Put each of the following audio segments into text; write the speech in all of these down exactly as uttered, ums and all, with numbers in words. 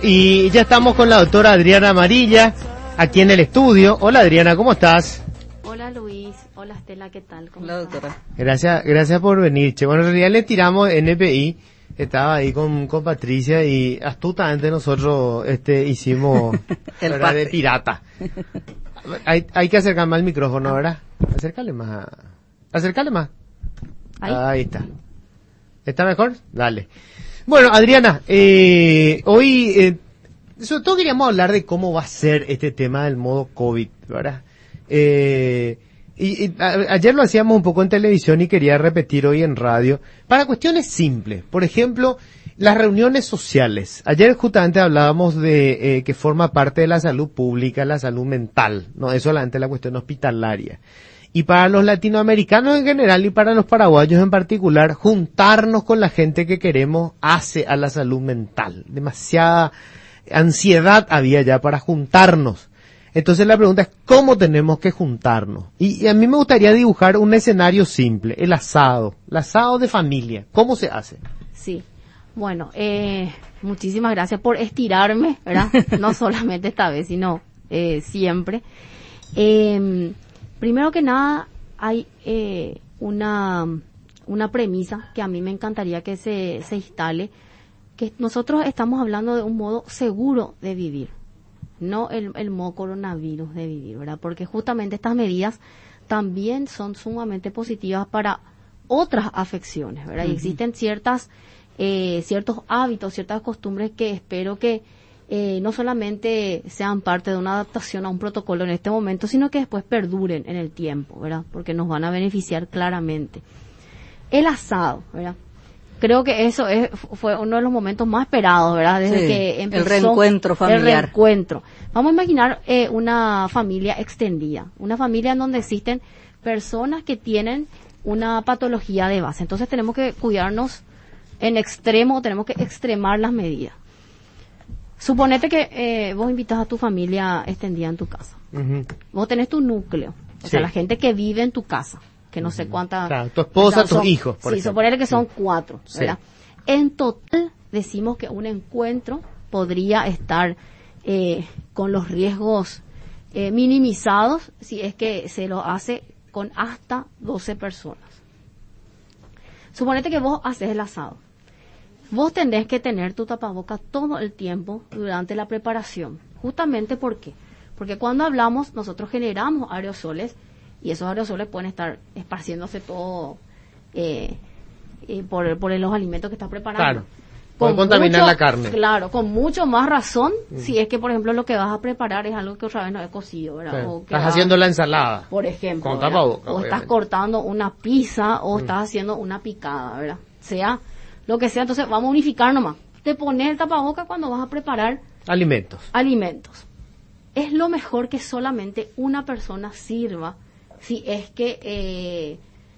Y ya estamos con la doctora Adriana Amarilla, aquí en el estudio. Hola Adriana, ¿cómo estás? Hola Luis, hola Estela, ¿qué tal? ¿Cómo Hola estás? doctora. Gracias, gracias por venir. Che. Bueno, en realidad le tiramos N P I, estaba ahí con, con Patricia y astutamente nosotros este hicimos El ¿verdad? pase. de pirata. Hay, hay que acercar más el micrófono, ¿verdad? Acércale más. Acércale más. Ahí. Ahí está. ¿Está mejor? Dale. Bueno, Adriana, eh, hoy, eh, sobre todo queríamos hablar de cómo va a ser este tema del modo COVID, ¿verdad? Eh, y, y a, ayer lo hacíamos un poco en televisión y quería repetir hoy en radio, para cuestiones simples. Por ejemplo, las reuniones sociales. Ayer justamente hablábamos de eh, que forma parte de la salud pública, la salud mental, no es solamente la cuestión hospitalaria. Y para los latinoamericanos en general y para los paraguayos en particular, juntarnos con la gente que queremos hace a la salud mental. Demasiada ansiedad había ya para juntarnos. Entonces la pregunta es, ¿cómo tenemos que juntarnos? Y, y a mí me gustaría dibujar un escenario simple, el asado, el asado de familia. ¿Cómo se hace? Sí, bueno, eh, muchísimas gracias por estirarme, ¿verdad? No solamente esta vez, sino eh, siempre. Eh, primero que nada, hay eh, una, una premisa que a mí me encantaría que se, se instale, que nosotros estamos hablando de un modo seguro de vivir. No el, el modo coronavirus de vivir, ¿verdad? Porque justamente estas medidas también son sumamente positivas para otras afecciones, ¿verdad? Uh-huh. Y existen ciertas, eh, ciertos hábitos, ciertas costumbres que espero que eh, no solamente sean parte de una adaptación a un protocolo en este momento, sino que después perduren en el tiempo, ¿verdad? Porque nos van a beneficiar claramente. El asado, ¿verdad? Creo que eso es, fue uno de los momentos más esperados, ¿verdad? Desde sí, que empezó el reencuentro familiar. El reencuentro. Vamos a imaginar eh, una familia extendida, una familia en donde existen personas que tienen una patología de base. Entonces tenemos que cuidarnos en extremo, tenemos que extremar las medidas. Suponete que eh, vos invitas a tu familia extendida en tu casa. Uh-huh. Vos tenés tu núcleo, o sí. sea, la gente que vive en tu casa. Que no sé cuántas... Claro, tu esposa, o sea, tus hijos, por Sí, ejemplo. suponer que son sí. cuatro, ¿verdad? Sí. En total, decimos que un encuentro podría estar eh, con los riesgos eh, minimizados si es que se lo hace con hasta doce personas. Suponete que vos haces el asado. Vos tenés que tener tu tapaboca todo el tiempo durante la preparación. Justamente, ¿por qué? Porque cuando hablamos, nosotros generamos aerosoles y esos aerosoles pueden estar esparciéndose todo eh, eh, por, por los alimentos que estás preparando. Claro, puede contaminar mucho, la carne. Claro, con mucho más razón mm. si es que, por ejemplo, lo que vas a preparar es algo que otra vez no he cocido, ¿verdad? Sí. O que estás vas, haciendo la ensalada. Por ejemplo, con tapaboca, o obviamente. estás cortando una pizza o mm. estás haciendo una picada, ¿verdad? Sea lo que sea, entonces vamos a unificar nomás. Te pones el tapaboca cuando vas a preparar alimentos. Alimentos. Es lo mejor que solamente una persona sirva. Si es que, eh,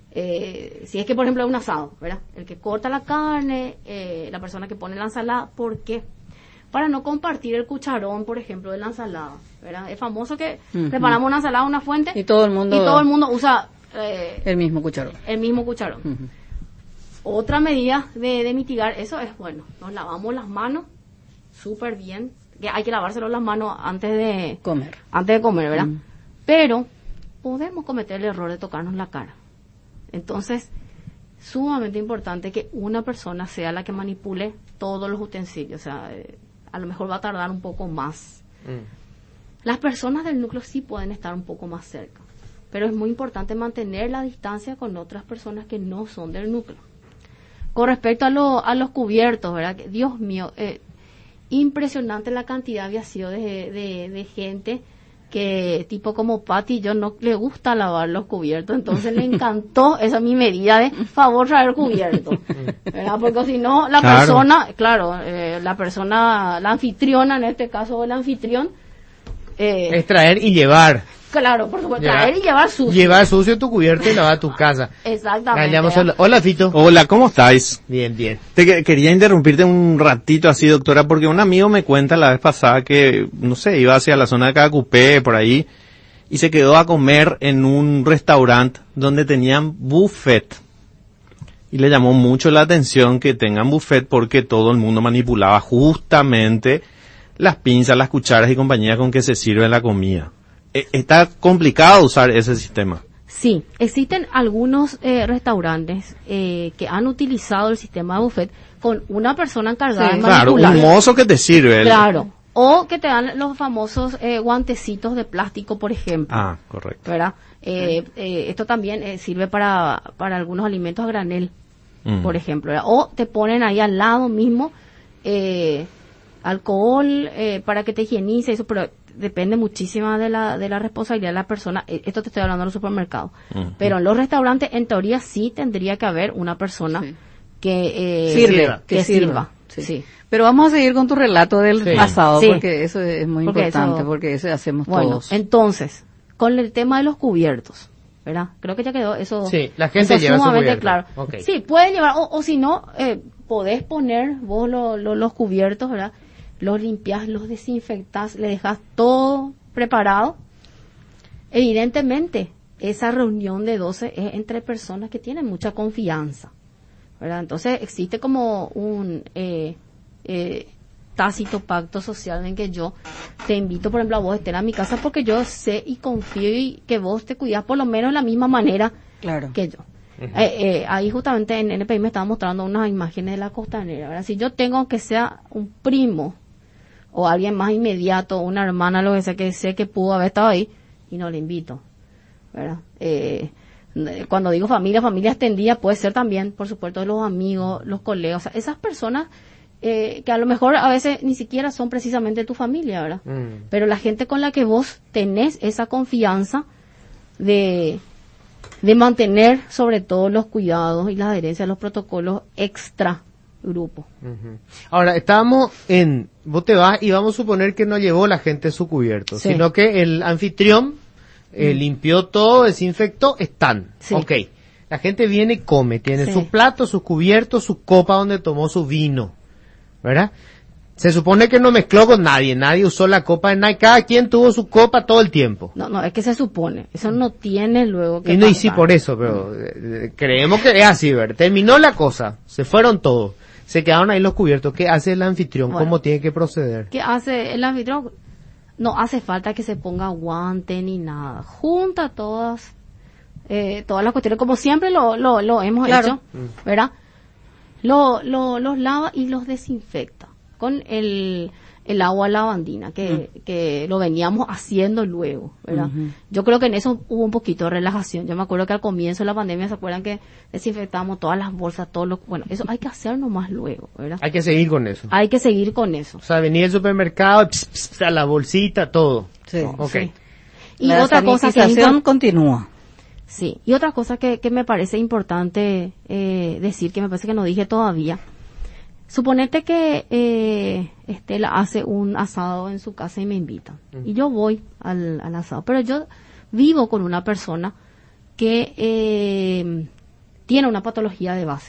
eh, si es que por ejemplo es un asado, ¿verdad? El que corta la carne, eh, la persona que pone la ensalada, ¿por qué? Para no compartir el cucharón, por ejemplo, de la ensalada, ¿verdad? Es famoso que uh-huh. preparamos una ensalada, una fuente, y todo el mundo, y todo el mundo usa eh, el mismo cucharón. El mismo cucharón. Uh-huh. Otra medida de, de mitigar eso es, bueno, nos lavamos las manos súper bien, que hay que lavárselo las manos antes de comer, antes de comer, ¿verdad? Uh-huh. Pero podemos cometer el error de tocarnos la cara. Entonces, sumamente importante que una persona sea la que manipule todos los utensilios. O sea, eh, a lo mejor va a tardar un poco más. Mm. Las personas del núcleo sí pueden estar un poco más cerca, pero es muy importante mantener la distancia con otras personas que no son del núcleo. Con respecto a, lo, a los cubiertos, ¿verdad? Dios mío, eh, impresionante la cantidad había sido de, de, de gente que tipo como Pati, yo no le gusta lavar los cubiertos, entonces le encantó esa mi medida de favor traer cubiertos, ¿verdad? Porque si no la claro. persona, claro, eh, la persona, la anfitriona en este caso el anfitrión, eh, es traer y llevar. Claro, por supuesto, traer y llevar sucio. Llevar sucio tu cubierto y lavar tu casa. Exactamente. Hola, hola, Fito. Hola, ¿cómo estáis? Bien, bien. Te que, quería interrumpirte un ratito así, doctora, porque un amigo me cuenta la vez pasada que, no sé, iba hacia la zona de Cacupé, por ahí, y se quedó a comer en un restaurante donde tenían buffet. Y le llamó mucho la atención que tengan buffet porque todo el mundo manipulaba justamente las pinzas, las cucharas y compañía con que se sirve la comida. Eh, está complicado usar ese sistema. Sí, existen algunos eh, restaurantes eh, que han utilizado el sistema de buffet con una persona encargada Sí. de Claro, manipular. un mozo que te sirve. el- Claro. O que te dan los famosos eh, guantecitos de plástico, por ejemplo. Ah, correcto. ¿Verdad? Eh, eh, esto también eh, sirve para, para algunos alimentos a granel, Mm. por ejemplo. ¿verdad? O te ponen ahí al lado mismo eh, alcohol eh, para que te higienice, eso, pero depende muchísimo de la, de la responsabilidad de la persona. Eh, Esto te estoy hablando de los supermercados. Mm. Pero en los restaurantes, en teoría, sí tendría que haber una persona Sí. que, eh, Sirve, que que sirva. sirva, sí. Sí. Pero vamos a seguir con tu relato del Sí. asado, Sí. porque eso es muy Porque importante, eso- porque eso hacemos Bueno, todos. entonces, con el tema de los cubiertos, ¿verdad? Creo que ya quedó eso. Sí, la gente eso lleva su sumamente cubierto. claro. Ok. Sí, pueden llevar, o, o si no, eh, podés poner vos lo- lo- los cubiertos, ¿verdad? Los limpiás, los desinfectás, le dejas todo preparado. Evidentemente, esa reunión de doce es entre personas que tienen mucha confianza, ¿verdad? Entonces, existe como un eh, eh, tácito pacto social en que yo te invito, por ejemplo, a vos a estar a mi casa porque yo sé y confío y que vos te cuidás por lo menos de la misma manera Claro. que yo. Eh, eh, ahí justamente en N P I me estaba mostrando unas imágenes de la costanera, ¿verdad? Si yo tengo que sea un primo o alguien más inmediato, una hermana, lo que sea, que sé que pudo haber estado ahí y no le invito, ¿verdad? Eh, cuando digo familia, familia extendida puede ser también, por supuesto, los amigos, los colegas, o sea, esas personas eh, que a lo mejor a veces ni siquiera son precisamente tu familia, ¿verdad? Mm. Pero la gente con la que vos tenés esa confianza de, de mantener sobre todo los cuidados y la adherencia a los protocolos extra grupo. Ujú. Ahora, estábamos en, vos te vas y vamos a suponer que no llevó la gente su cubierto, Sí. sino que el anfitrión eh, limpió todo, desinfectó, están. Sí. Ok. La gente viene y come, tiene Sí. su plato, sus cubiertos, su copa donde tomó su vino, ¿verdad? Se supone que no mezcló con nadie, nadie usó la copa de nadie, cada quien tuvo su copa todo el tiempo. No, no, es que se supone, eso no tiene luego que Y no, y sí pasar. por eso, pero eh, eh, creemos que es así, ¿verdad? Terminó la cosa, se fueron todos, se quedaron ahí los cubiertos. ¿Qué hace el anfitrión? Bueno. ¿Cómo tiene que proceder? ¿Qué hace el anfitrión? No hace falta que se ponga guante ni nada. Junta todas, eh, todas las cuestiones, como siempre lo, lo, lo hemos Claro. hecho, ¿verdad? Lo, lo, los lava y los desinfecta con el, el agua lavandina, que, que lo veníamos haciendo luego, ¿verdad? Ujú. Yo creo que en eso hubo un poquito de relajación. Yo me acuerdo que al comienzo de la pandemia, ¿se acuerdan que desinfectábamos todas las bolsas, todo lo, bueno, eso hay que hacerlo más luego, ¿verdad? Hay que seguir con eso. Hay que seguir con eso. O sea, venir al supermercado, pss, pss, a la bolsita, todo. Sí. Ok. Sí. Y La otra cosa que es sanitización impor- continúa. sí, y otra cosa que, que me parece importante eh, decir, que me parece que no dije todavía. Suponete que eh, Estela hace un asado en su casa y me invita. Y yo voy al, al asado. Pero yo vivo con una persona que eh, tiene una patología de base.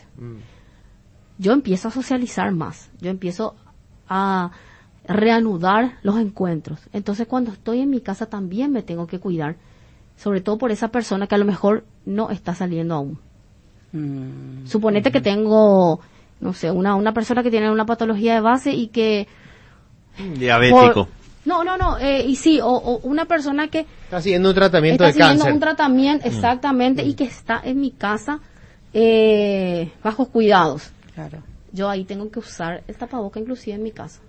Yo empiezo a socializar más. Yo empiezo a reanudar los encuentros. Entonces, cuando estoy en mi casa también me tengo que cuidar. Sobre todo por esa persona que a lo mejor no está saliendo aún. Mm. Suponete que tengo, no sé, una, una persona que tiene una patología de base y que... Diabético. por- no, no, no, eh, y sí, o, o una persona que Está siguiendo un tratamiento está de siguiendo cáncer. un tratamiento, exactamente, y que está en mi casa eh, bajo cuidados. Claro. Yo ahí tengo que usar el tapaboca inclusive en mi casa.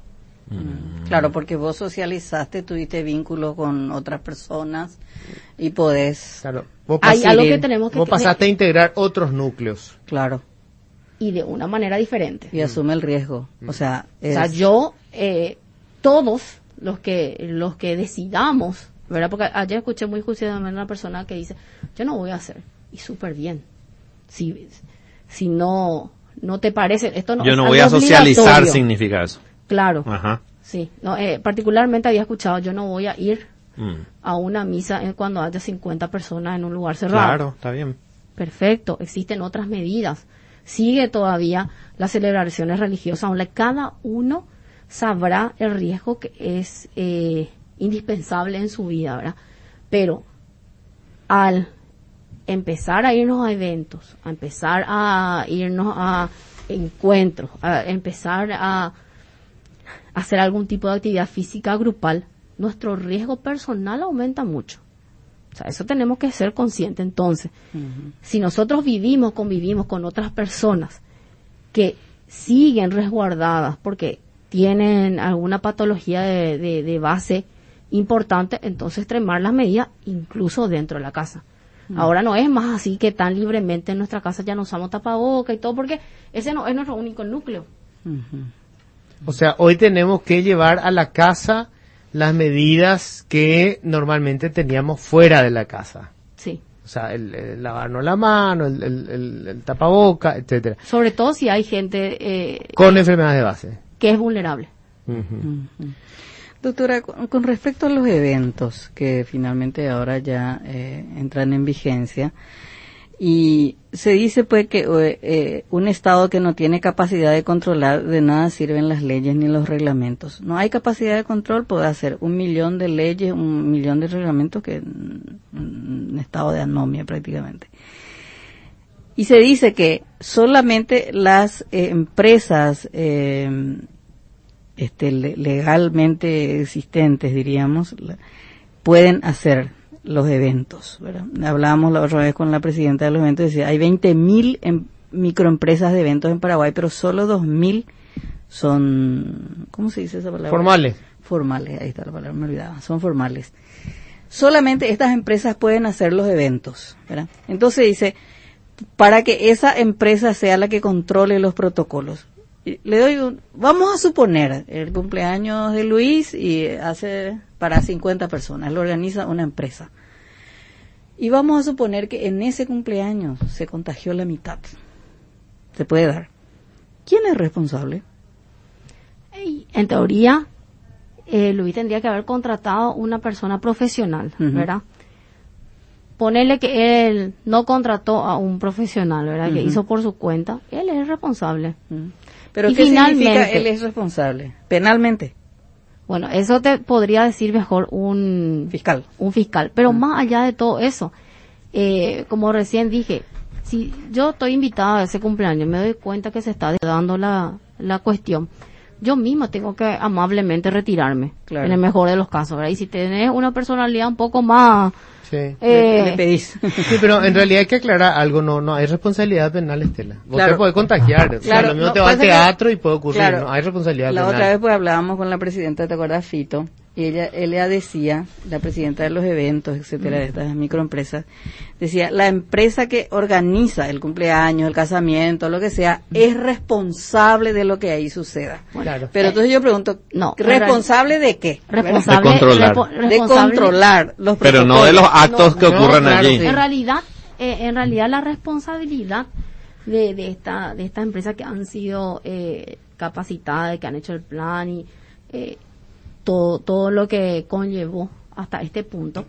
Claro, porque vos socializaste, tuviste vínculos con otras personas y podés, Claro. Vos, Hay pas- algo que tenemos que... vos pasaste a integrar otros núcleos. claro, Y de una manera diferente. y asume el riesgo. O sea, O sea, es- yo, eh, todos los que los que decidamos, ¿verdad? Porque ayer escuché muy juiciosamente a una persona que dice, yo no voy a hacer, y súper bien. Si, si no, no te parece, esto no Yo es no algo voy a socializar, obligatorio. significa eso. Claro, Ajá. sí. No, eh, particularmente había escuchado, yo no voy a ir Mm. a una misa eh, cuando haya cincuenta personas en un lugar cerrado. Claro, está bien. Perfecto, existen otras medidas. Sigue todavía las celebraciones religiosas, donde cada uno sabrá el riesgo que es eh, indispensable en su vida, ¿verdad? Pero al empezar a irnos a eventos, a empezar a irnos a encuentros, a empezar a, hacer algún tipo de actividad física grupal, nuestro riesgo personal aumenta mucho. O sea, eso tenemos que ser conscientes. Entonces, uh-huh. si nosotros vivimos, convivimos con otras personas que siguen resguardadas porque tienen alguna patología de, de, de base importante, entonces extremar las medidas incluso dentro de la casa. Uh-huh. Ahora no es más así que tan libremente en nuestra casa ya no usamos tapaboca y todo, porque ese no es nuestro único núcleo. Uh-huh. O sea, hoy tenemos que llevar a la casa las medidas que normalmente teníamos fuera de la casa. Sí. O sea, el, el lavarnos la mano, el, el, el, el tapaboca, etcétera. Sobre todo si hay gente eh, con enfermedades de base que es vulnerable. Uh-huh. Uh-huh. Doctora, con, con respecto a los eventos que finalmente ahora ya eh, entran en vigencia, y se dice pues que eh, un Estado que no tiene capacidad de controlar, de nada sirven las leyes ni los reglamentos. No hay capacidad de control, puede hacer un millón de leyes, un millón de reglamentos, que un estado de anomia prácticamente. Y se dice que solamente las eh, empresas eh, este, le, legalmente existentes, diríamos, pueden hacer los eventos, ¿verdad? Hablábamos la otra vez con la presidenta de los eventos, decía, hay veinte mil em, microempresas de eventos en Paraguay, pero solo dos mil son, ¿cómo se dice esa palabra? Formales. Formales, ahí está la palabra, me olvidaba, son formales. Solamente estas empresas pueden hacer los eventos, ¿verdad? Entonces dice, para que esa empresa sea la que controle los protocolos. Le doy un, vamos a suponer el cumpleaños de Luis y hace para cincuenta personas, lo organiza una empresa. Y vamos a suponer que en ese cumpleaños se contagió la mitad. Se puede dar. ¿Quién es responsable? En teoría, eh, Luis tendría que haber contratado una persona profesional, uh-huh. ¿verdad? Ponerle que él no contrató a un profesional, ¿verdad? Uh-huh. Que hizo por su cuenta, él es el responsable. Uh-huh. ¿Pero y qué significa él es responsable? ¿Penalmente? Bueno, eso te podría decir mejor un fiscal. Un fiscal. Pero uh-huh. más allá de todo eso, eh, como recién dije, si yo estoy invitada a ese cumpleaños, me doy cuenta que se está dando la, la cuestión, yo misma tengo que amablemente retirarme, claro. En el mejor de los casos, ¿verdad? Y si tenés una personalidad un poco más... Sí, eh, le pedís. Sí, pero en realidad hay que aclarar algo, no no hay responsabilidad penal, Estela. Vos claro. te podés contagiar, claro, o sea, lo mismo no, te va al teatro que, y puede ocurrir, claro, no hay responsabilidad la penal. La otra vez pues hablábamos con la presidenta, ¿te acuerdas, Fito? Y ella, ella decía, la presidenta de los eventos, etcétera, de estas microempresas, decía, la empresa que organiza el cumpleaños, el casamiento, lo que sea, es responsable de lo que ahí suceda. Claro. Pero entonces yo pregunto, no, ¿responsable de qué? Responsable de controlar. Repo, de controlar los Pero no de los actos no, que ocurren no, claro, allí. Sí. En realidad, eh, en realidad la responsabilidad de, de esta, de esta empresa que han sido eh, capacitadas, que han hecho el plan y eh, todo todo lo que conllevó hasta este punto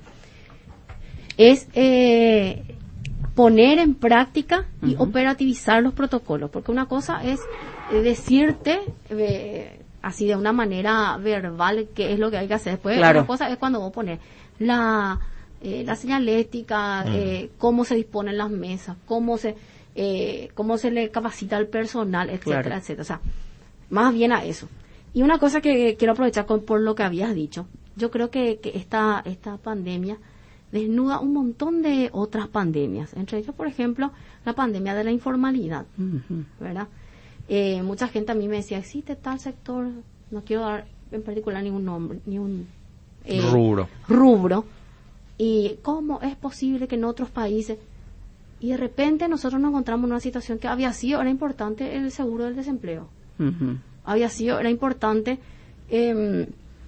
es eh, poner en práctica y uh-huh. operativizar los protocolos, porque una cosa es eh, decirte eh, así de una manera verbal qué es lo que hay que hacer, después claro. Otra cosa es cuando vos pones la eh, la señalética, uh-huh. eh, cómo se disponen las mesas, cómo se eh, cómo se le capacita al personal, etcétera, claro. etcétera, o sea, más bien a eso. Y una cosa que quiero aprovechar con, por lo que habías dicho, yo creo que, que esta, esta pandemia desnuda un montón de otras pandemias, entre ellas, por ejemplo, la pandemia de la informalidad, uh-huh. ¿verdad? Eh, mucha gente a mí me decía, existe tal sector, no quiero dar en particular ningún nombre, ni un eh, rubro. rubro, y cómo es posible que en otros países, y de repente nosotros nos encontramos en una situación que había sido, era importante el seguro del desempleo. Uh-huh. Había sido, era importante, eh,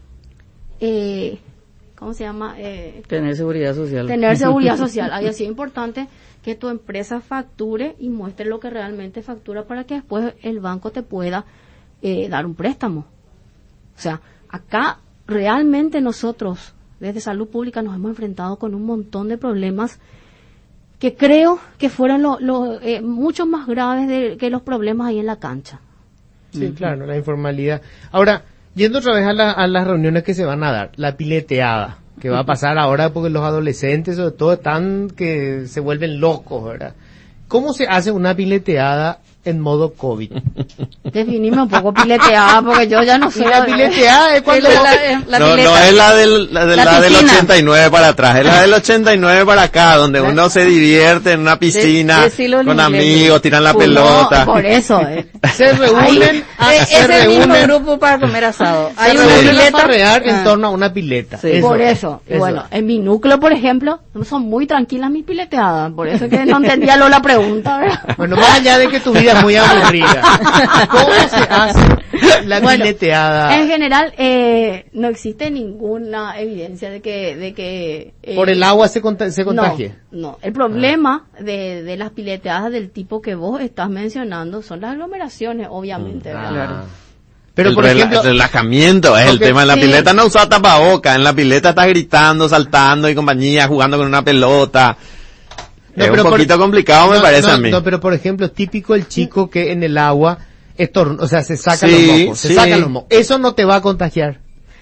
eh, ¿cómo se llama? Eh, tener seguridad social. Tener seguridad social. Había sido importante que tu empresa facture y muestre lo que realmente factura para que después el banco te pueda eh, dar un préstamo. O sea, acá realmente nosotros, desde Salud Pública, nos hemos enfrentado con un montón de problemas que creo que fueron lo, lo, eh, mucho más graves de, que los problemas ahí en la cancha. Sí, uh-huh. claro, la informalidad. Ahora, yendo otra vez a, la, a las reuniones que se van a dar, la pileteada, que va a pasar ahora porque los adolescentes sobre todo están que se vuelven locos, ¿verdad? ¿Cómo se hace una pileteada en modo COVID? Definime un poco pileteada, porque yo ya no sé. Y la pileteada es cuando... La- la- la no, pileta. no es la del, la de- La la del piscina. ochenta y nueve para atrás, es la del ochenta y nueve para acá, donde uno se divierte en una piscina, De- decilo en con inglés. amigos, tiran la Pues no, pelota. No, por eso. eh. se reúnen, Ah, se es el mismo reúnen, grupo para comer asado. se Hay una reúnen a pileta. farrear en Ah. torno a una pileta. Sí. Por eso. Y bueno, en mi núcleo, por ejemplo, son muy tranquilas mis pileteadas. Por eso es que no entendía lo la pregunta, ¿verdad? Bueno, más allá de que tu vida es muy aburrida, ¿cómo se hace la Bueno, pileteada? En general, eh, no existe ninguna evidencia de que... De que eh, ¿Por el agua se, conta- se contagia? No, no. El problema de, de las pileteadas del tipo que vos estás mencionando son las aglomeraciones, obviamente, ¿verdad? Claro. Pero el por rela- ejemplo, el relajamiento es el porque- tema. En la sí. pileta no usa tapaboca, en la pileta estás gritando, saltando y compañía, jugando con una pelota. No, es pero un por- poquito complicado, me no, parece no, a mí. No, pero por ejemplo, típico el chico que en el agua estorn- o sea, se saca Sí, los mocos, se sí. saca los mocos. Eso no te va a contagiar.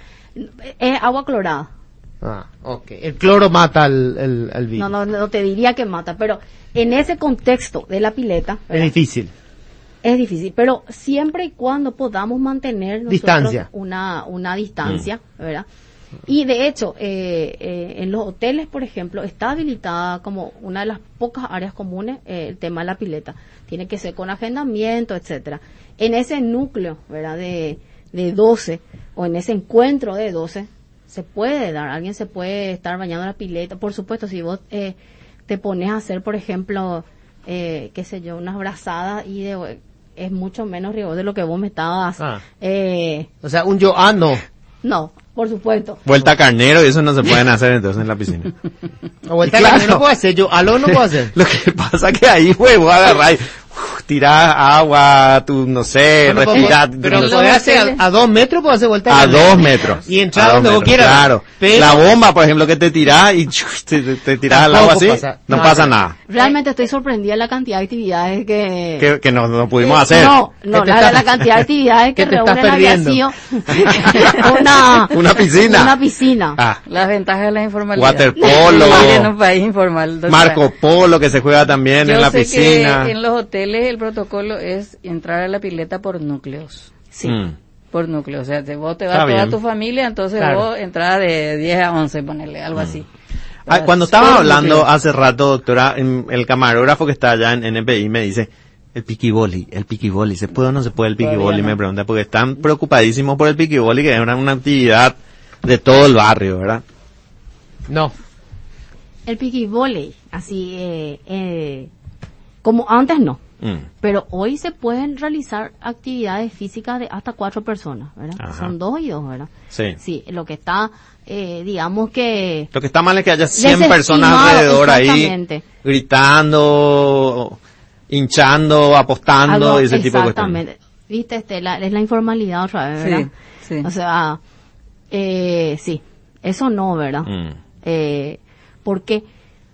Es agua clorada. Ah, okay. El cloro mata al, al, al virus. No, no, no te diría que mata, pero en ese contexto de la pileta, Es ¿verdad? difícil. Es difícil, pero siempre y cuando podamos mantener nosotros Distancia. una una distancia, ¿verdad? Y de hecho, eh, eh, en los hoteles, por ejemplo, está habilitada como una de las pocas áreas comunes eh, el tema de la pileta. Tiene que ser con agendamiento, etcétera. En ese núcleo, ¿verdad? De, de doce, o en ese encuentro de doce, se puede dar, alguien se puede estar bañando en la pileta. Por supuesto, si vos eh, te pones a hacer, por ejemplo, eh, qué sé yo, unas brazadas y de, es mucho menos riesgoso de lo que vos me estabas. Ah. Eh, O sea, un yo, ah, no. no, por supuesto. Vuelta a carnero y eso no se pueden hacer entonces en la piscina. O vuelta Claro. que no puedo hacer, yo, aló no puedo hacer. Lo que pasa que ahí, huevo, agarrar y uf, tirar agua, tú, no sé, Bueno, pues, respirar. pero no sé. podés hacer a, a dos metros, puedo hacer vuelta A de dos metros. Y entrar A donde dos vos metros, quieras. Claro. Pero- La bomba, por ejemplo, que te tirás y chuf, te, te, te tirás al Tampoco agua así, pasa. no, No, pasa no. nada. Realmente estoy sorprendida de la cantidad de actividades que... Que, que no, no pudimos Eh, hacer. No, no, ¿Qué te la, estás- la cantidad de actividades que qué te estás reúnen había perdiendo? sido una, Una piscina. Una piscina. Ah, Las ventajas de la informalidad. Waterpolo. Vivir en un país informal. doctora. Marco Polo que se juega también Yo en la sé piscina. que en los hoteles el protocolo es entrar a la pileta por núcleos. Sí. Mm. Por núcleos. O sea, te, vos te vas Está toda bien. tu familia, entonces Claro. vos entras de diez a once, ponerle algo así. Ah, Pero cuando es estaba por hablando núcleos. hace rato, doctora, en- el camarógrafo que está allá en N P I me dice, el piquiboli, el piquiboli, ¿se puede o no se puede el Todavía piquiboli? no. Me pregunta, porque están preocupadísimos por el piquiboli, que es una, una actividad de todo el barrio, ¿verdad? No. El piqui volley, así, eh, eh, como antes no. Mm. Pero hoy se pueden realizar actividades físicas de hasta cuatro personas, ¿verdad? Ajá. Son dos y dos, ¿verdad? Sí. Sí, lo que está, eh, digamos que... Lo que está mal es que haya cien Desestimado, personas alrededor ahí, exactamente. gritando, hinchando, apostando, algo- y ese tipo de cuestiones. exactamente. Viste, Estela, es la informalidad otra vez, ¿verdad? Sí, sí. O sea, eh, sí, eso no, ¿verdad? Mm. Eh, ¿Por qué?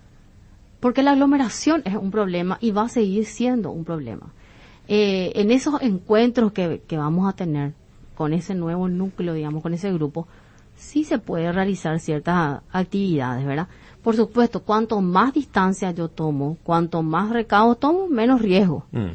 Porque la aglomeración es un problema y va a seguir siendo un problema. Eh, en esos encuentros que, que vamos a tener con ese nuevo núcleo, digamos, con ese grupo, sí se puede realizar ciertas actividades, ¿verdad? Por supuesto, cuanto más distancia yo tomo, cuanto más recaudo tomo, menos riesgo. Mm.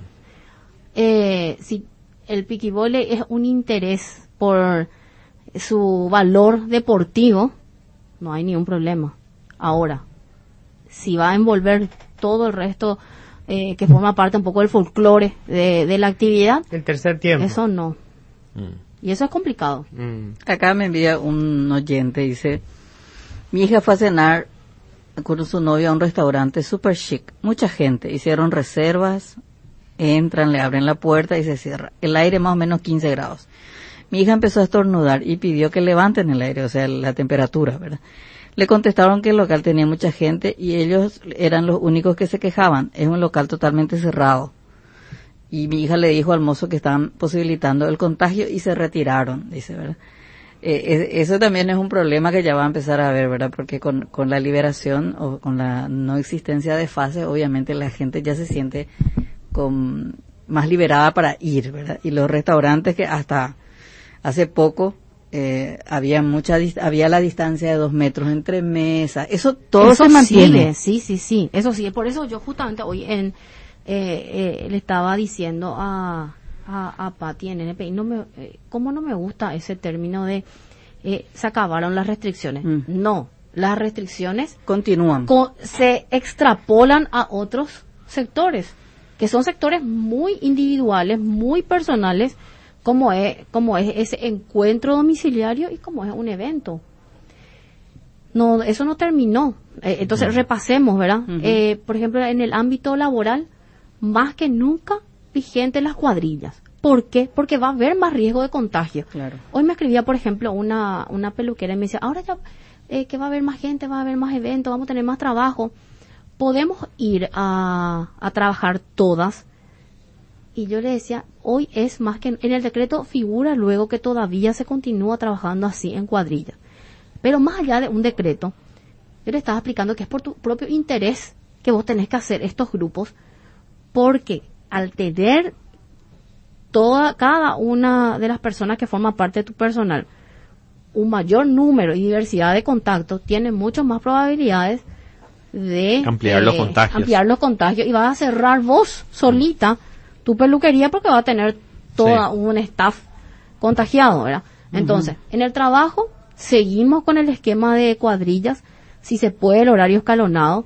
Eh, si el piquibole es un interés por su valor deportivo, no hay ningún problema. Ahora, si va a envolver todo el resto eh, que forma parte un poco del folclore de, de la actividad, El tercer tiempo. eso no. Mm. Y eso es complicado. Mm. Acá me envía un oyente, dice, mi hija fue a cenar con su novio a un restaurante super chic, mucha gente, hicieron reservas, entran, le abren la puerta y se cierra. El aire más o menos quince grados. Mi hija empezó a estornudar y pidió que levanten el aire, o sea, la temperatura, ¿verdad? Le contestaron que el local tenía mucha gente y ellos eran los únicos que se quejaban. Es un local totalmente cerrado. Y mi hija le dijo al mozo que estaban posibilitando el contagio y se retiraron, dice, ¿verdad? Eh, es- eso también es un problema que ya va a empezar a ver, ¿verdad? Porque con, con la liberación o con la no existencia de fase, obviamente la gente ya se siente con, más liberada para ir, ¿verdad? Y los restaurantes que hasta hace poco eh, había mucha dis- había la distancia de dos metros entre mesas, eso todo eso se mantiene. sigue, sí, sí, sí, eso sí. Por eso yo justamente hoy en eh, eh, le estaba diciendo a, a, a Pati en N P I, no me, eh, ¿cómo no me gusta ese término de eh, se acabaron las restricciones? Mm. No, las restricciones Continúan. co- se extrapolan a otros sectores, que son sectores muy individuales, muy personales, como es, como es ese encuentro domiciliario y como es un evento. No, eso no terminó. Eh, entonces, Ujú. repasemos, ¿verdad? Ujú. Eh, por ejemplo, en el ámbito laboral, más que nunca vigente las cuadrillas. ¿Por qué? Porque va a haber más riesgo de contagio. Claro. Hoy me escribía, por ejemplo, una, una peluquera y me decía, ahora ya eh, que va a haber más gente, va a haber más eventos, vamos a tener más trabajo. Podemos ir a, a trabajar todas. Y yo le decía, hoy es más que... En el decreto figura luego que todavía se continúa trabajando así en cuadrillas. Pero más allá de un decreto, yo le estaba explicando que es por tu propio interés que vos tenés que hacer estos grupos, porque al tener toda, cada una de las personas que forman parte de tu personal, un mayor número y diversidad de contactos, tiene mucho más probabilidades de Ampliar los contagios. ampliar los contagios, y vas a cerrar vos solita tu peluquería porque va a tener toda Sí. un staff contagiado, ¿verdad? Entonces, en el trabajo seguimos con el esquema de cuadrillas, si se puede el horario escalonado.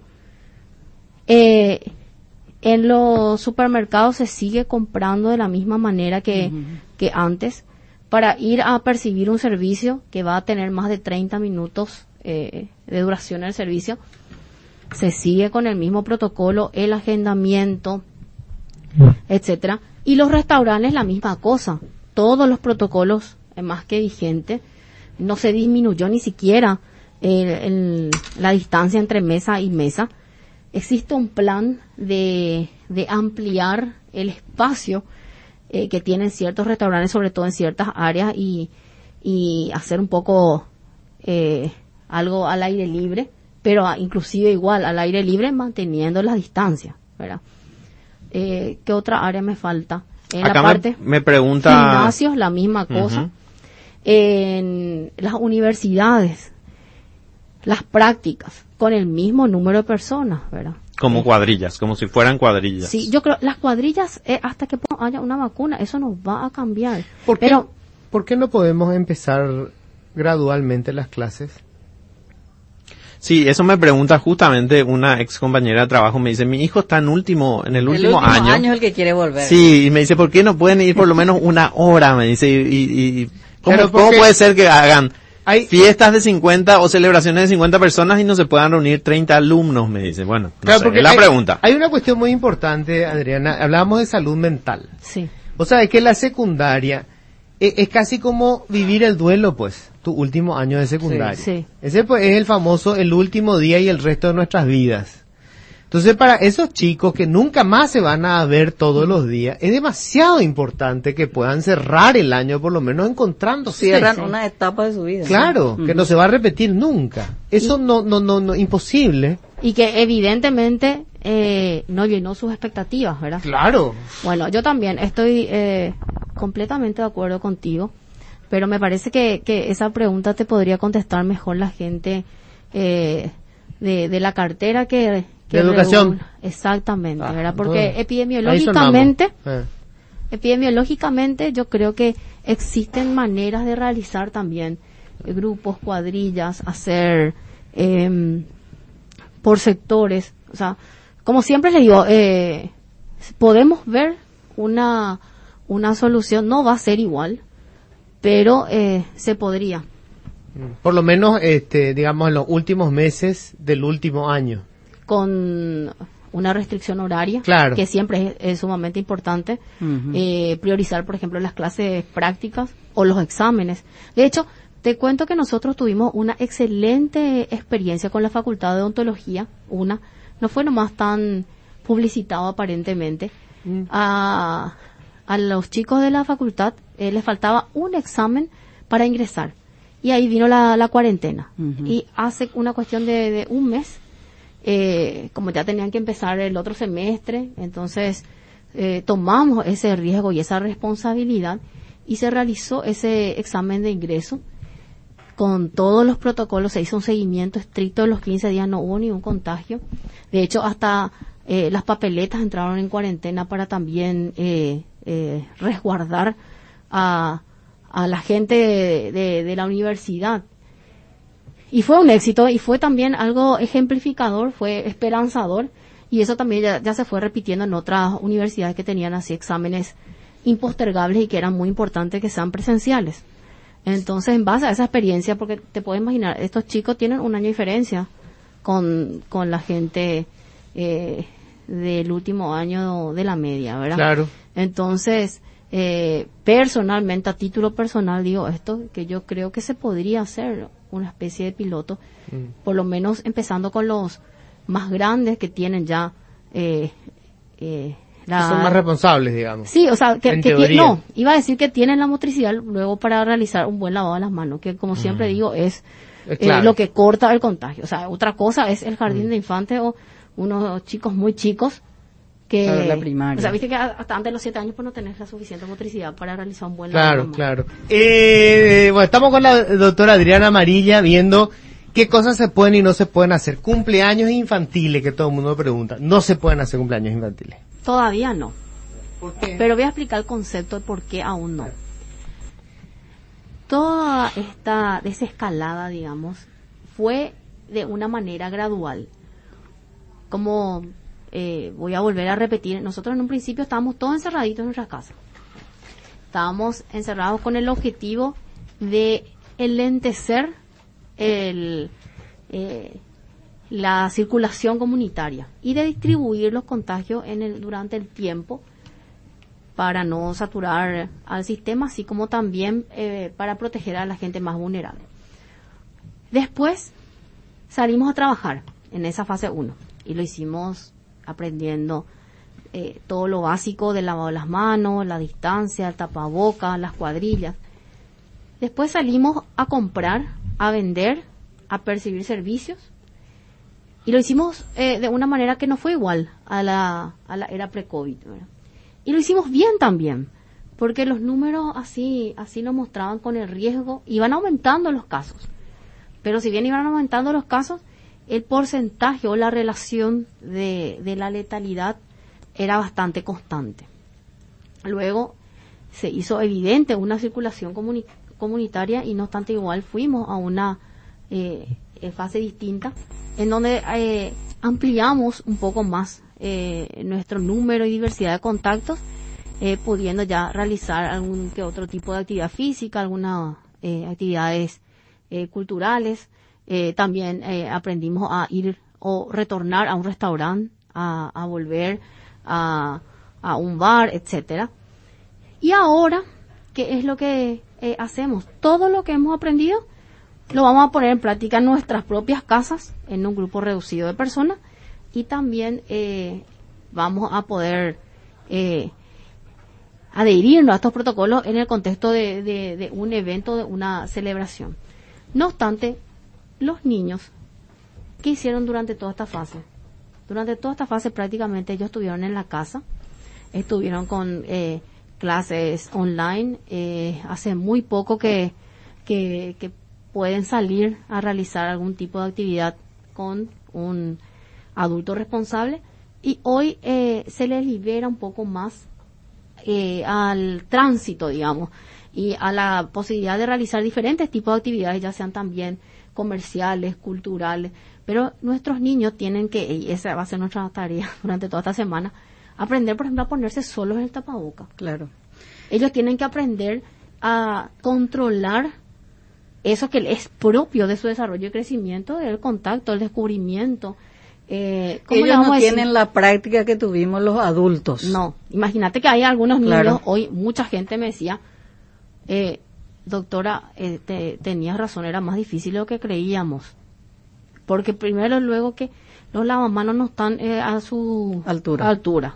Eh, en los supermercados se sigue comprando de la misma manera que, Ujú. que antes, para ir a percibir un servicio que va a tener más de treinta minutos eh, de duración el servicio. Se sigue con el mismo protocolo, el agendamiento, etcétera. Y los restaurantes la misma cosa. Todos los protocolos, eh, más que vigentes, no se disminuyó ni siquiera el, el- la distancia entre mesa y mesa. Existe un plan de, de ampliar el espacio eh, que tienen ciertos restaurantes, sobre todo en ciertas áreas, y, y hacer un poco eh, algo al aire libre, pero a- inclusive igual al aire libre manteniendo la distancia, ¿verdad? Eh, ¿Qué otra área me falta? En Acá la me- parte me, pregunta... gimnasios, la misma cosa. Ujú. En las universidades, las prácticas, con el mismo número de personas, ¿verdad? Como cuadrillas, como si fueran cuadrillas. Sí, yo creo, las cuadrillas, eh, hasta que po- haya una vacuna, eso nos va a cambiar. ¿Por qué, Pero, ¿Por qué no podemos empezar gradualmente las clases? Sí, eso me pregunta justamente una ex compañera de trabajo. Me dice, mi hijo está en último, en el último, año. año es el que quiere volver. Sí, y me dice, ¿por qué no pueden ir por lo menos una hora? Me dice, y, y, y ¿cómo, Claro, cómo porque puede ser que hagan Hay, fiestas de cincuenta o celebraciones de cincuenta personas y no se puedan reunir treinta alumnos? Me dice, bueno, no claro, sé, porque es la hay- pregunta. Hay una cuestión muy importante, Adriana. Hablábamos de salud mental. sí, O sea, es que la secundaria eh, es casi como vivir el duelo, pues, tu último año de secundaria. Sí, sí. Ese pues es el famoso el último día y el resto de nuestras vidas. Entonces, para esos chicos que nunca más se van a ver todos los días, es demasiado importante que puedan cerrar el año, por lo menos encontrándose. Cierran Sí. una etapa de su vida. Claro, que no se va a repetir nunca. Eso Y- no, no, no, no, imposible. y que evidentemente eh, no llenó sus expectativas, ¿verdad? Claro. Bueno, yo también estoy eh, completamente de acuerdo contigo, pero me parece que, que esa pregunta te podría contestar mejor la gente eh, de, de la cartera que, que De educación. regula. Exactamente, Ah, ¿verdad? Porque bueno. Ahí epidemiológicamente, sonamos. Eh. epidemiológicamente yo creo que existen maneras de realizar también eh, grupos, cuadrillas, hacer em, por sectores, o sea, como siempre le digo, eh, podemos ver una una solución, no va a ser igual, pero eh, se podría. Por lo menos, este, digamos, en los últimos meses del último año. Con una restricción horaria, Claro. que siempre es, es sumamente importante, Ujú. eh, priorizar, por ejemplo, las clases prácticas o los exámenes. De hecho, te cuento que nosotros tuvimos una excelente experiencia con la Facultad de Odontología, una, no fue nomás tan publicitado aparentemente. Mm. A, a los chicos de la facultad eh, les faltaba un examen para ingresar. Y ahí vino la, la cuarentena. Ujú. Y hace una cuestión de, de un mes, eh, como ya tenían que empezar el otro semestre, entonces eh, tomamos ese riesgo y esa responsabilidad y se realizó ese examen de ingreso con todos los protocolos. Se hizo un seguimiento estricto de los quince días, no hubo ningún contagio. De hecho, hasta Eh, las papeletas entraron en cuarentena para también eh, eh, resguardar a, a la gente de, de, de la universidad. Y fue un éxito y fue también algo ejemplificador, fue esperanzador, y eso también ya, ya se fue repitiendo en otras universidades que tenían así exámenes impostergables y que eran muy importantes que sean presenciales. Entonces, en base a esa experiencia, porque te puedes imaginar, estos chicos tienen un año de diferencia con, con la gente eh, del último año de la media, ¿verdad? Claro. Entonces, eh, personalmente, a título personal, digo esto, que yo creo que se podría hacer una especie de piloto, mm. por lo menos empezando con los más grandes que tienen ya eh, eh, la... que son más responsables, digamos. Sí, o sea, que, en que teoría. no, iba a decir que tienen la motricidad luego para realizar un buen lavado de las manos, que como siempre mm. digo es, es eh, lo que corta el contagio. O sea, otra cosa es el jardín mm. de infantes o unos chicos muy chicos que, claro, la primaria. O sea, viste que hasta antes de los siete años pues no tenés la suficiente motricidad para realizar un buen claro, claro. Eh, bueno, estamos con la doctora Adriana Amarilla viendo qué cosas se pueden y no se pueden hacer. Cumpleaños infantiles, que todo el mundo me pregunta. No se pueden hacer cumpleaños infantiles. Todavía no. ¿Por qué? Pero voy a explicar el concepto de por qué aún no. Toda esta desescalada, digamos, fue de una manera gradual. Como eh, voy a volver a repetir, nosotros en un principio estábamos todos encerraditos en nuestras casas. Estábamos encerrados con el objetivo de enlentecer el, eh, la circulación comunitaria y de distribuir los contagios en el, durante el tiempo para no saturar al sistema, así como también eh, para proteger a la gente más vulnerable. Después salimos a trabajar en esa fase uno y lo hicimos aprendiendo eh, todo lo básico del lavado de las manos, la distancia, el tapabocas, las cuadrillas. Después salimos a comprar, a vender, a percibir servicios y lo hicimos eh, de una manera que no fue igual a la, a la era pre-COVID, ¿verdad? Y lo hicimos bien también, porque los números así así lo mostraban con el riesgo, iban aumentando los casos. Pero si bien iban aumentando los casos, el porcentaje o la relación de, de la letalidad era bastante constante. Luego se hizo evidente una circulación comuni- comunitaria y no obstante igual fuimos a una eh, fase distinta en donde eh, ampliamos un poco más Eh, nuestro número y diversidad de contactos, eh, pudiendo ya realizar algún que otro tipo de actividad física, algunas eh, actividades eh, culturales. Eh, también eh, aprendimos a ir o retornar a un restaurante, a, a volver a, a un bar, etcétera. Y ahora, ¿qué es lo que eh, hacemos? Todo lo que hemos aprendido lo vamos a poner en práctica en nuestras propias casas, en un grupo reducido de personas. Y también eh, vamos a poder eh, adherirnos a estos protocolos en el contexto de, de, de un evento, de una celebración. No obstante, los niños, ¿qué hicieron durante toda esta fase? Durante toda esta fase prácticamente ellos estuvieron en la casa, estuvieron con eh, clases online, eh, hace muy poco que, que, que pueden salir a realizar algún tipo de actividad con un adulto responsable, y hoy eh, se les libera un poco más eh, al tránsito, digamos, y a la posibilidad de realizar diferentes tipos de actividades, ya sean también comerciales, culturales, pero nuestros niños tienen que, y esa va a ser nuestra tarea durante toda esta semana, aprender, por ejemplo, a ponerse solos el tapaboca. Claro. Ellos tienen que aprender a controlar eso que es propio de su desarrollo y crecimiento, el contacto, el descubrimiento. Eh, Ellos no tienen la práctica que tuvimos los adultos. No, imagínate que hay algunos niños, claro. Hoy mucha gente me decía, eh, doctora, eh, te, tenías razón, era más difícil de lo que creíamos. Porque primero luego que los lavamanos no están eh, a su altura. altura.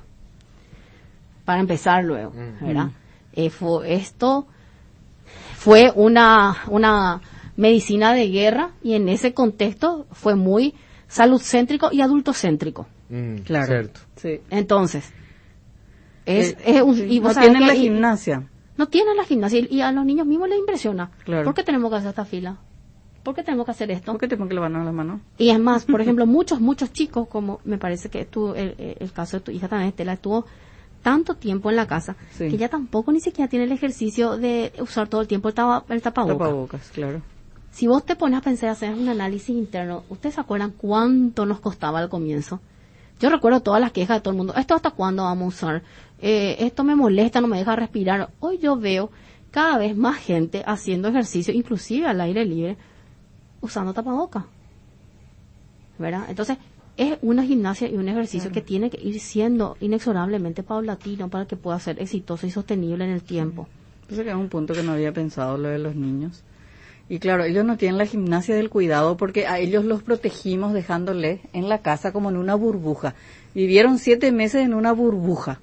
Para empezar luego, mm. ¿verdad? Mm. Eh, fue, esto fue una, una medicina de guerra y en ese contexto fue muy salud céntrico y adultocéntrico. Mm, claro. Cierto. Sí. Entonces, es, eh, es un, y no tienen la gimnasia. No tienen la gimnasia y, y a los niños mismos les impresiona. Claro. ¿Por qué tenemos que hacer esta fila? ¿por qué tenemos que hacer esto? ¿Por qué tenemos que lavarnos las manos? Y es más, por ejemplo, muchos, muchos chicos, como me parece que tú, el, el caso de tu hija también, Estela, estuvo tanto tiempo en la casa, Sí. que ya tampoco ni siquiera tiene el ejercicio de usar todo el tiempo el, tapa, el tapabocas. Tapabocas, claro. Si vos te pones a pensar, hacer un análisis interno, ¿ustedes se acuerdan cuánto nos costaba al comienzo? Yo recuerdo todas las quejas de todo el mundo. ¿Esto hasta cuándo vamos a usar? Eh, esto me molesta, no me deja respirar. Hoy yo veo cada vez más gente haciendo ejercicio, inclusive al aire libre, usando tapabocas. ¿Verdad? Entonces, es una gimnasia y un ejercicio Claro. que tiene que ir siendo inexorablemente paulatino para que pueda ser exitoso y sostenible en el tiempo. Entonces que es un punto que no había pensado, lo de los niños. Y claro, ellos no tienen la gimnasia del cuidado porque a ellos los protegimos dejándoles en la casa como en una burbuja. Vivieron siete meses en una burbuja.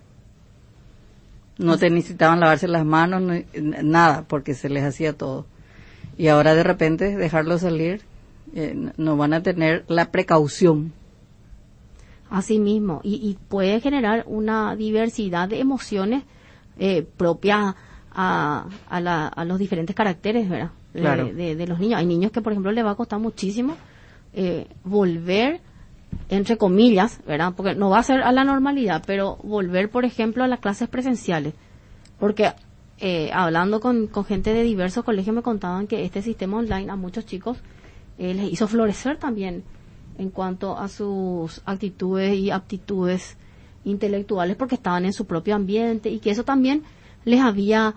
No te necesitaban lavarse las manos, no- nada, porque se les hacía todo. Y ahora de repente dejarlos salir, eh, no- no van a tener la precaución. Así mismo, y, y puede generar una diversidad de emociones eh, propias a, a, la- a los diferentes caracteres, ¿verdad? De, Claro. de, de los niños. Hay niños que, por ejemplo, les va a costar muchísimo eh, volver, entre comillas, ¿verdad? Porque no va a ser a la normalidad, pero volver, por ejemplo, a las clases presenciales. Porque eh, hablando con, con gente de diversos colegios me contaban que este sistema online a muchos chicos eh, les hizo florecer también en cuanto a sus actitudes y aptitudes intelectuales porque estaban en su propio ambiente y que eso también les había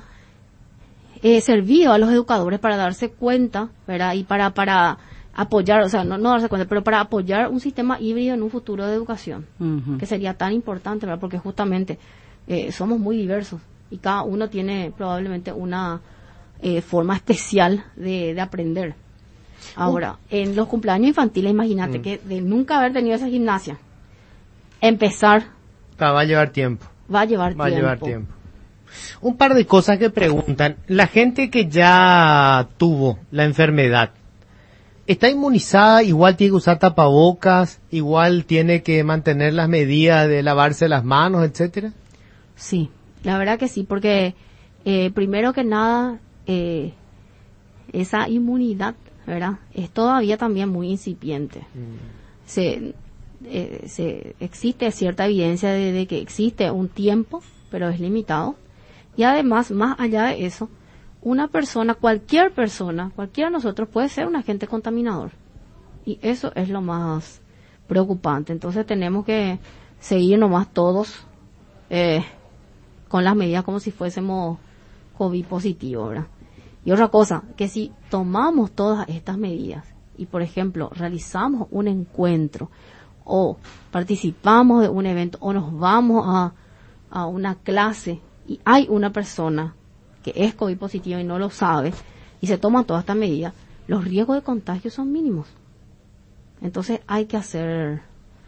eh, servido a los educadores para darse cuenta, ¿verdad? Y para para apoyar, o sea, no, no darse cuenta, pero para apoyar un sistema híbrido en un futuro de educación, Ujú. que sería tan importante, ¿verdad? Porque justamente eh, somos muy diversos y cada uno tiene probablemente una eh, forma especial de, de aprender. Ahora, en los cumpleaños infantiles, imagínate Mm. que de nunca haber tenido esa gimnasia, empezar Ah, va a llevar tiempo. va a llevar Va a tiempo. llevar tiempo. Un par de cosas que preguntan. La gente que ya tuvo la enfermedad, ¿está inmunizada? Igual tiene que usar tapabocas, igual tiene que mantener las medidas de lavarse las manos, etcétera. Sí, la verdad que sí, porque eh, primero que nada, eh, esa inmunidad, ¿verdad? Es todavía también muy incipiente. Se, eh, se existe cierta evidencia de, de que existe un tiempo, pero es limitado. Y además, más allá de eso, una persona, cualquier persona, cualquiera de nosotros puede ser un agente contaminador. Y eso es lo más preocupante. Entonces tenemos que seguir nomás todos eh, con las medidas como si fuésemos COVID positivo, ¿verdad? Y otra cosa, que si tomamos todas estas medidas y, por ejemplo, realizamos un encuentro o participamos de un evento o nos vamos a, a una clase y hay una persona que es COVID positivo y no lo sabe y se toman todas estas medidas, los riesgos de contagio son mínimos. Entonces hay que hacer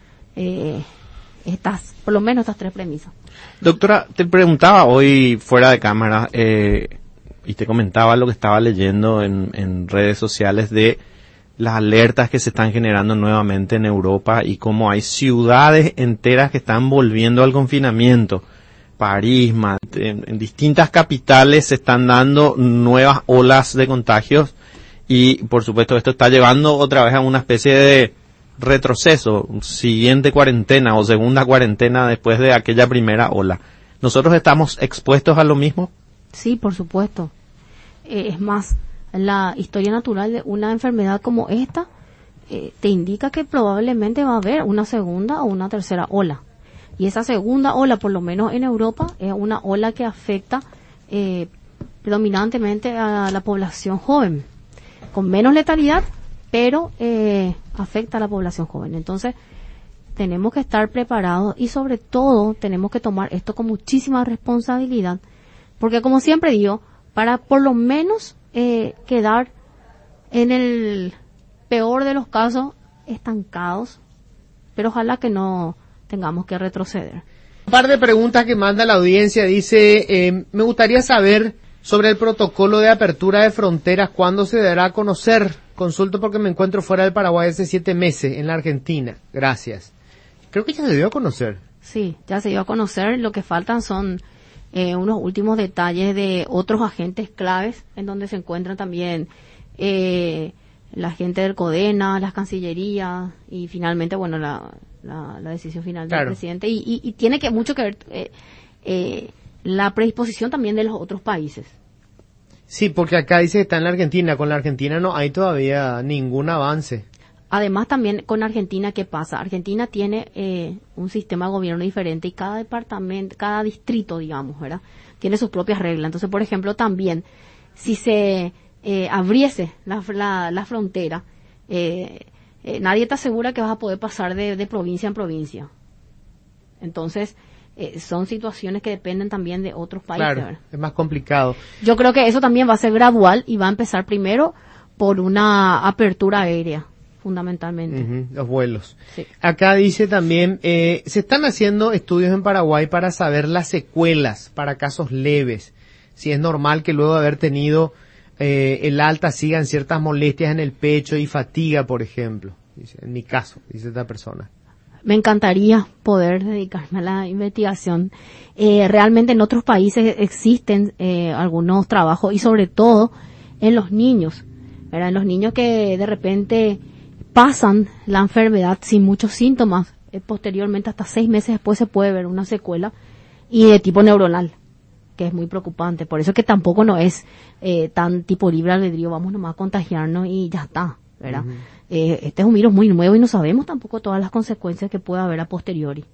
eh, estas, por lo menos estas tres premisas. Doctora, te preguntaba hoy fuera de cámara eh, y te comentaba lo que estaba leyendo en, en redes sociales de las alertas que se están generando nuevamente en Europa y cómo hay ciudades enteras que están volviendo al confinamiento. París, Madrid, en, en distintas capitales se están dando nuevas olas de contagios y por supuesto esto está llevando otra vez a una especie de retroceso, siguiente cuarentena o segunda cuarentena después de aquella primera ola. ¿Nosotros estamos expuestos a lo mismo? Sí, por supuesto. Eh, es más, la historia natural de una enfermedad como esta eh, te indica que probablemente va a haber una segunda o una tercera ola. Y esa segunda ola, por lo menos en Europa, es una ola que afecta eh, predominantemente a la población joven, con menos letalidad, pero eh, afecta a la población joven. Entonces, tenemos que estar preparados y sobre todo tenemos que tomar esto con muchísima responsabilidad, porque como siempre digo, para por lo menos eh, quedar en el peor de los casos estancados, pero ojalá que no tengamos que retroceder. Un par de preguntas que manda la audiencia. Dice, eh, me gustaría saber sobre el protocolo de apertura de fronteras, ¿cuándo se dará a conocer? Consulto porque me encuentro fuera del Paraguay hace siete meses, en la Argentina. Gracias. Creo que ya se dio a conocer. Sí, ya se dio a conocer. Lo que faltan son eh, unos últimos detalles de otros agentes claves en donde se encuentran también eh, la gente del CODENA, las cancillerías y finalmente, bueno, la, la, la decisión final Claro. del presidente. Y, y, y tiene que mucho que ver eh, eh, la predisposición también de los otros países. Sí, porque acá dice que está en la Argentina. Con la Argentina no hay todavía ningún avance. Además, también con Argentina, ¿qué pasa? Argentina tiene eh, un sistema de gobierno diferente y cada departamento, cada distrito, digamos, ¿verdad?, tiene sus propias reglas. Entonces, por ejemplo, también, si se eh, abriese la, la, la frontera, eh, eh, nadie te asegura que vas a poder pasar de, de provincia en provincia. Entonces, eh, son situaciones que dependen también de otros países, Claro, ¿verdad? es más complicado. Yo creo que eso también va a ser gradual y va a empezar primero por una apertura aérea, fundamentalmente. Ujú, los vuelos. Sí. Acá dice también, eh, se están haciendo estudios en Paraguay para saber las secuelas para casos leves. Si es normal que luego de haber tenido eh, el alta sigan ciertas molestias en el pecho y fatiga, por ejemplo. Dice, en mi caso, dice esta persona. Me encantaría poder dedicarme a la investigación. Eh, realmente en otros países existen eh, algunos trabajos y sobre todo en los niños, ¿verdad? En los niños que de repente pasan la enfermedad sin muchos síntomas, eh, posteriormente hasta seis meses después se puede ver una secuela y de tipo neuronal, que es muy preocupante. Por eso es que tampoco no es eh, tan tipo libre albedrío, vamos nomás a contagiarnos y ya está, ¿verdad? Uh-huh. Eh, este es un virus muy nuevo y no sabemos tampoco todas las consecuencias que puede haber a posteriori.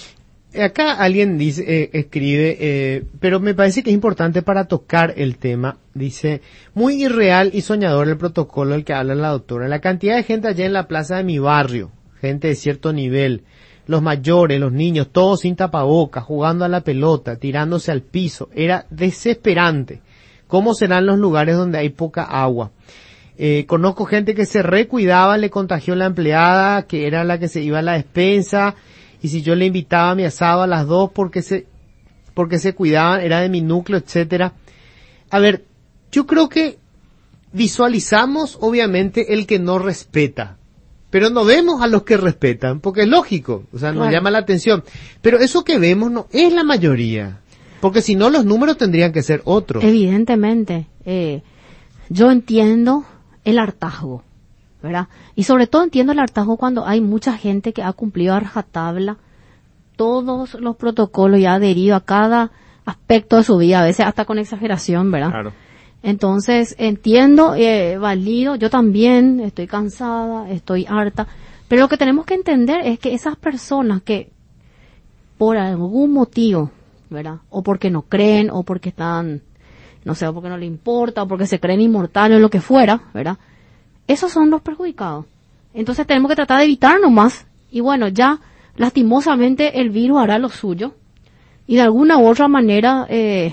Acá alguien dice, eh, escribe, eh, pero me parece que es importante para tocar el tema. Dice, muy irreal y soñador el protocolo del que habla la doctora. La cantidad de gente allá en la plaza de mi barrio, gente de cierto nivel, los mayores, los niños, todos sin tapabocas, jugando a la pelota, tirándose al piso, era desesperante. ¿Cómo serán los lugares donde hay poca agua? Eh, conozco gente que se recuidaba, le contagió la empleada, que era la que se iba a la despensa, y si yo le invitaba a mi asado a las dos porque se, porque se cuidaban, era de mi núcleo, etcétera. A ver, yo creo que visualizamos obviamente el que no respeta, pero no vemos a los que respetan, porque es lógico, o sea, nos Claro. llama la atención. Pero eso que vemos no es la mayoría, porque si no los números tendrían que ser otros. Evidentemente, eh, yo entiendo el hartazgo, ¿verdad? Y sobre todo entiendo el hartazgo cuando hay mucha gente que ha cumplido a rajatabla todos los protocolos y ha adherido a cada aspecto de su vida, a veces hasta con exageración, ¿verdad? Claro. Entonces, entiendo, eh, valido, yo también estoy cansada, estoy harta, pero lo que tenemos que entender es que esas personas que por algún motivo, ¿verdad? O porque no creen, o porque están, no sé, o porque no le importa, o porque se creen inmortales o lo que fuera, ¿verdad? Esos son los perjudicados. Entonces tenemos que tratar de evitar nomás, y bueno, ya lastimosamente el virus hará lo suyo, y de alguna u otra manera, eh,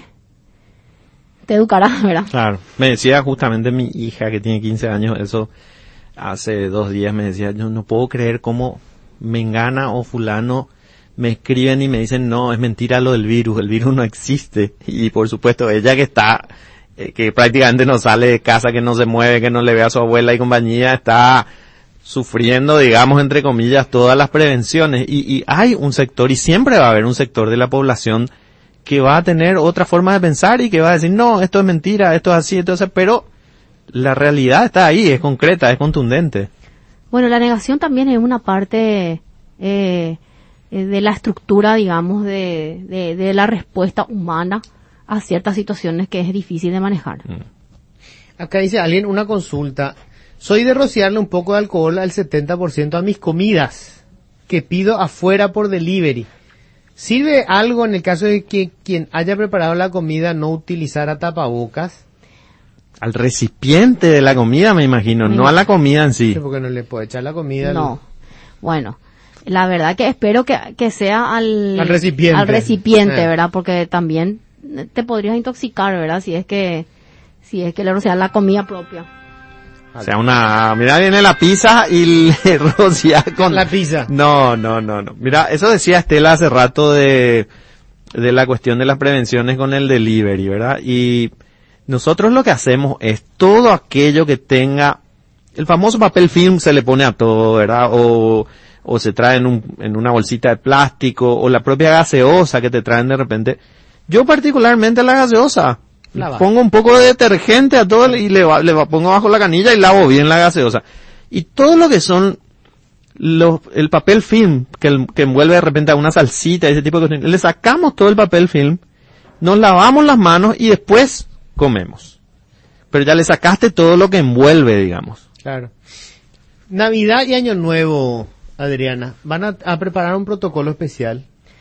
te educará, ¿verdad? Claro, me decía justamente mi hija que tiene quince años, eso hace dos días me decía, yo no puedo creer cómo Mengana o fulano me escriben y me dicen, no, es mentira lo del virus, el virus no existe. Y por supuesto, ella que está, eh, que prácticamente no sale de casa, que no se mueve, que no le ve a su abuela y compañía, está sufriendo, digamos, entre comillas, todas las prevenciones. Y, y hay un sector, y siempre va a haber un sector de la población que va a tener otra forma de pensar y que va a decir, no, esto es mentira, esto es así, esto es así, pero la realidad está ahí, es concreta, es contundente. Bueno, la negación también es una parte eh, de la estructura, digamos, de, de, de la respuesta humana a ciertas situaciones que es difícil de manejar. Mm. Acá dice alguien, una consulta. Soy de rociarle un poco de alcohol al setenta por ciento a mis comidas que pido afuera por delivery. ¿Sirve algo en el caso de que quien haya preparado la comida no utilizara tapabocas? Al recipiente de la comida, me imagino, Me no a la comida en sí. Sí, porque no le puede echar la comida. No. al- Bueno, la verdad que espero que, que sea al, Al recipiente. al recipiente, Eh. ¿verdad? Porque también te podrías intoxicar, ¿verdad? Si es que, si es que le rocias la comida propia. O sea, una, mira, viene la pizza y le rocía con... La pizza. No, no, no, no. Mira, eso decía Estela hace rato de, de la cuestión de las prevenciones con el delivery, ¿verdad? Y nosotros lo que hacemos es todo aquello que tenga, el famoso papel film se le pone a todo, ¿verdad? O, o se trae en un, en una bolsita de plástico, o la propia gaseosa que te traen de repente. Yo particularmente la gaseosa, Lavar. Pongo un poco de detergente a todo y le, va, le va, pongo bajo la canilla y lavo bien la gaseosa. Y todo lo que son los, el papel film que, el, que envuelve de repente a una salsita, ese tipo de cosas, le sacamos todo el papel film, nos lavamos las manos y después comemos. Pero ya le sacaste todo lo que envuelve, digamos. Claro. Navidad y Año Nuevo, Adriana, ¿van a, a preparar un protocolo especial?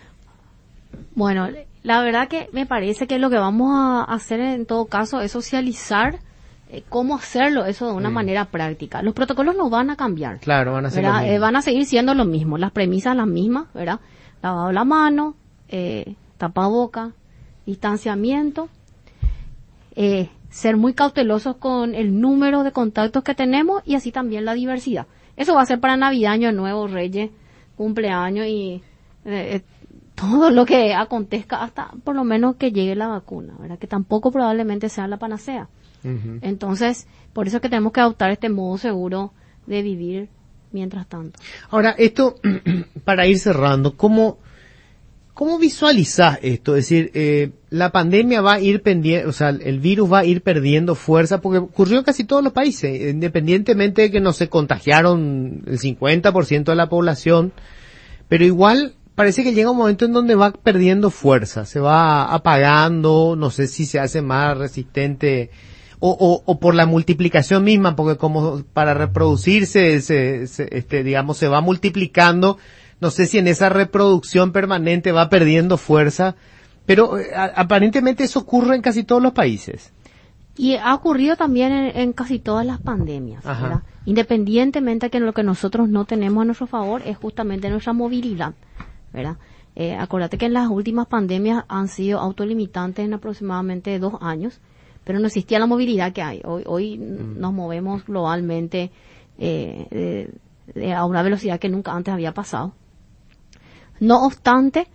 Bueno, la verdad que me parece que lo que vamos a hacer en todo caso es socializar eh, cómo hacerlo, eso de una Mm. manera práctica. Los protocolos no van a cambiar. Claro, van a ser ¿verdad? lo mismo. Eh, van a seguir siendo lo mismo, las premisas las mismas, ¿verdad? Lavado la mano, eh, tapaboca, distanciamiento, eh, ser muy cautelosos con el número de contactos que tenemos y así también la diversidad. Eso va a ser para Navidad, Año Nuevo, Reyes, cumpleaños y eh, eh, todo lo que acontezca hasta por lo menos que llegue la vacuna, ¿verdad? Que tampoco probablemente sea la panacea. Ujú. Entonces, por eso es que tenemos que adoptar este modo seguro de vivir mientras tanto. Ahora, esto, para ir cerrando, ¿cómo, cómo visualizás esto? Es decir, eh, la pandemia va a ir pendiente, o sea, el virus va a ir perdiendo fuerza, porque ocurrió en casi todos los países, independientemente de que no se contagiaron el cincuenta por ciento de la población, pero igual parece que llega un momento en donde va perdiendo fuerza, se va apagando, no sé si se hace más resistente, o, o, o por la multiplicación misma, porque como para reproducirse, se, se, este, digamos, se va multiplicando, no sé si en esa reproducción permanente va perdiendo fuerza, pero eh, a- aparentemente eso ocurre en casi todos los países. Y ha ocurrido también en, en casi todas las pandemias, Ajá. ¿verdad? Independientemente que lo que nosotros no tenemos a nuestro favor es justamente nuestra movilidad, ¿verdad? Eh, acuérdate que en las últimas pandemias han sido autolimitantes en aproximadamente dos años, pero no existía la movilidad que hay. Hoy, hoy Mm. nos movemos globalmente eh, de- de- a una velocidad que nunca antes había pasado. No obstante,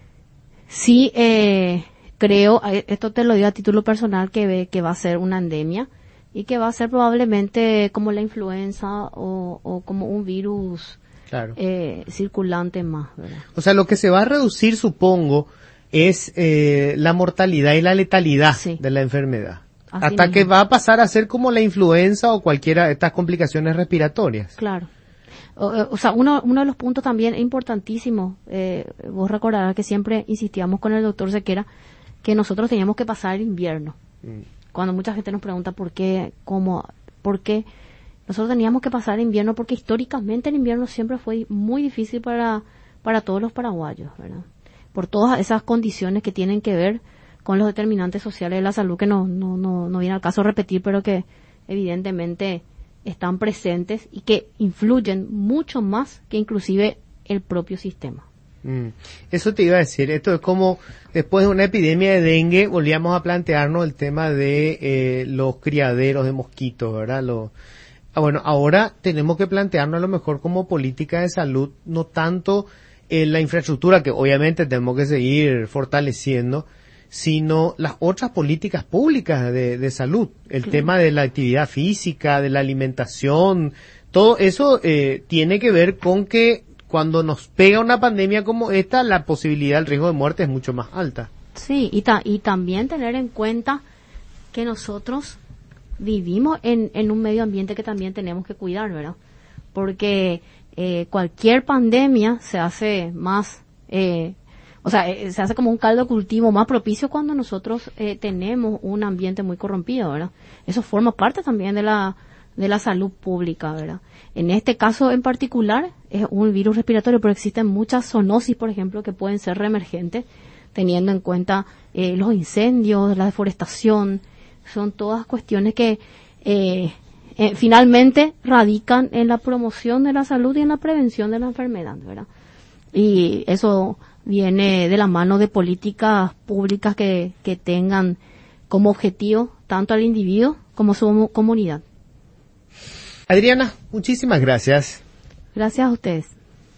sí eh, creo, eh, esto te lo digo a título personal, que, ve, que va a ser una endemia y que va a ser probablemente como la influenza o, o como un virus Claro. eh, circulante más, ¿verdad? O sea, lo que se va a reducir, supongo, es eh, la mortalidad y la letalidad Sí. de la enfermedad. Así Hasta mismo. que va a pasar a ser como la influenza o cualquiera de estas complicaciones respiratorias. Claro. O, eh, o sea, uno, uno de los puntos también importantísimos, eh, vos recordarás que siempre insistíamos con el doctor Sequera, que nosotros teníamos que pasar el invierno. Mm. Cuando mucha gente nos pregunta por qué, cómo, por qué, nosotros teníamos que pasar el invierno porque históricamente el invierno siempre fue muy difícil para, para todos los paraguayos, ¿verdad? Por todas esas condiciones que tienen que ver con los determinantes sociales de la salud que no, no, no, no viene al caso repetir, pero que evidentemente están presentes y que influyen mucho más que inclusive el propio sistema. Mm. Eso te iba a decir, esto es como después de una epidemia de dengue volvíamos a plantearnos el tema de eh, los criaderos de mosquitos, ¿verdad? Lo, ah, bueno, ahora tenemos que plantearnos a lo mejor como política de salud, no tanto eh, la infraestructura que obviamente tenemos que seguir fortaleciendo, sino las otras políticas públicas de, de salud, el Claro. tema de la actividad física, de la alimentación, todo eso eh, tiene que ver con que cuando nos pega una pandemia como esta, la posibilidad, el riesgo de muerte es mucho más alta. Sí, y, ta- y también tener en cuenta que nosotros vivimos en, en un medio ambiente que también tenemos que cuidar, ¿verdad? Porque eh, cualquier pandemia se hace más, eh, o sea, eh, se hace como un caldo de cultivo más propicio cuando nosotros eh, tenemos un ambiente muy corrompido, ¿verdad? Eso forma parte también de la de la salud pública, ¿verdad? En este caso en particular es un virus respiratorio, pero existen muchas zoonosis, por ejemplo, que pueden ser reemergentes, teniendo en cuenta eh, los incendios, la deforestación, son todas cuestiones que eh, eh, finalmente radican en la promoción de la salud y en la prevención de la enfermedad, ¿verdad? Y eso viene de la mano de políticas públicas que, que tengan como objetivo tanto al individuo como su comunidad. Adriana, muchísimas gracias. Gracias a ustedes.